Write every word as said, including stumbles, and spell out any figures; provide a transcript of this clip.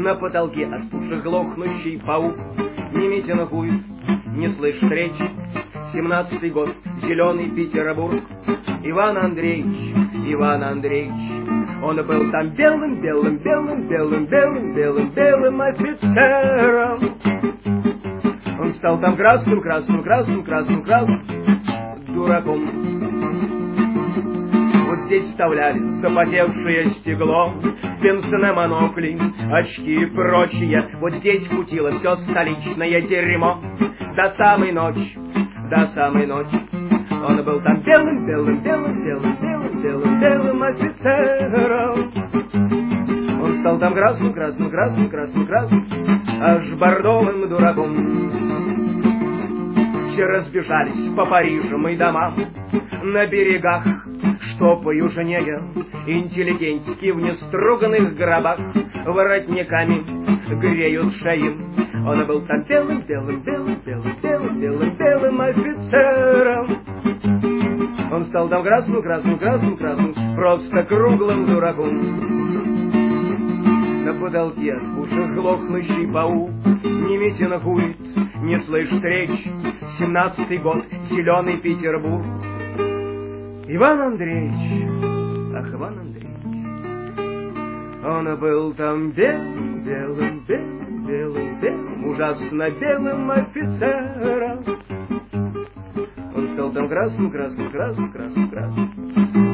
На потолке от пушек глохнущий паук не митингует, не слышит речь. Семнадцатый год, зеленый Петербург. Иван Андреевич, Иван Андреевич, он был там белым, белым, белым, белым, белым, белым, белым офицером. Он стал там красным, красным, красным, красным, красным дураком. Вот здесь вставляли запотевшее стекло, пенсне, монокли, очки и прочее. Вот здесь кутило все столичное дерьмо. До самой ночи, до самой ночи он был там белым, белым, белым, белым, белым, белым, белым офицером. Он стал там красным, красным, красным, красным, красным, аж бордовым дураком. Все разбежались по Парижам и домам, на берегах, что поюжнее, интеллигентики в неструганных гробах воротниками греют шеи. Он был там белым, белым, белым, белым, белым, белым, белым офицером. Он стал там красным, красным, красным, красным, просто круглым дураком. На потолке от пушек глохнущий паук не митингует, не слышит речь. Семнадцатый год, зеленый Петербург. Иван Андреевич, ах, Иван Андреевич, он был там белым, белым, белым, белым, белым, ужасно белым офицером. Он стал там красным, красным, красным, красным, красным